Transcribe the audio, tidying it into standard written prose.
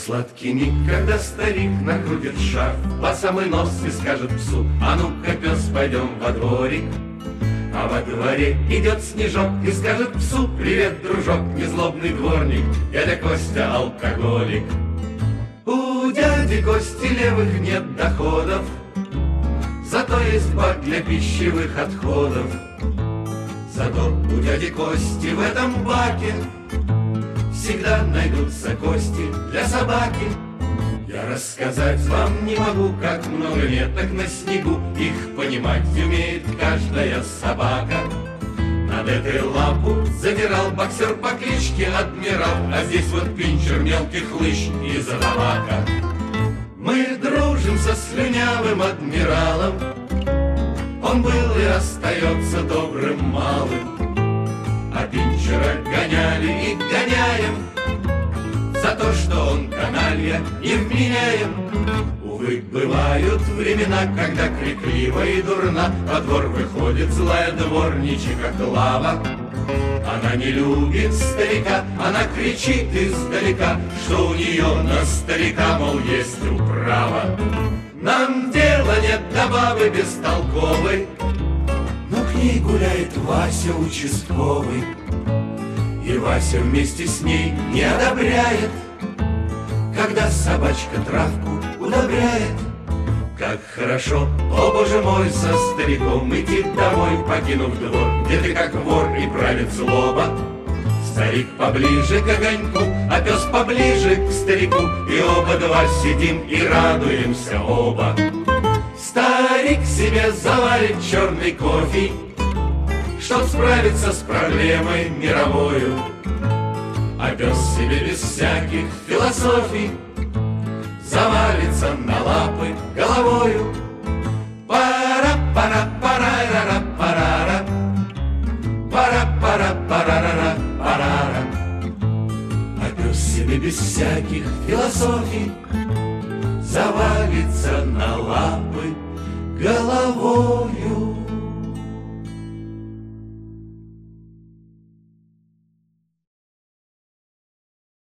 сладкий миг, когда старик накрутит шарф по самый нос и скажет псу: а ну-ка, пес, пойдем во дворик. А во дворе идет Снежок и скажет псу: привет, дружок, незлобный дворник, дядя Костя алкоголик. У дяди Кости левых нет доходов, зато есть бак для пищевых отходов. Зато у дяди Кости в этом баке всегда найдутся кости для собаки. Я рассказать вам не могу, как много веток на снегу, их понимать умеет каждая собака. Над этой лапу задирал боксер по кличке Адмирал, а здесь вот пинчер мелких лыж из табака. Мы дружим со слюнявым адмиралом, он был и остается добрым малым. А пинчера гоняли и гоняем за то, что он каналья невменяем. Увы, бывают времена, когда крикливо и дурна во двор выходит злая дворничиха Клава. Она не любит старика, она кричит издалека, что у нее на старика, мол, есть управа. Нам дела нет до бабы бестолковой, но к ней гуляет Вася участковый. И Вася вместе с ней не одобряет, когда собачка травку удобряет. Как хорошо, о боже мой, со стариком идти домой, покинув двор, где ты как вор и правит злоба. Старик поближе к огоньку, а пес поближе к старику, и оба два сидим и радуемся оба. Старик себе заварит черный кофе, чтоб справиться с проблемой мировою, а пес себе без всяких философий завалится на лапы головою. Пара-пара-пара-ра-ра-парара, пара-пара-пара-ра-парара. А пес себе без всяких философий завалится на лапы головой.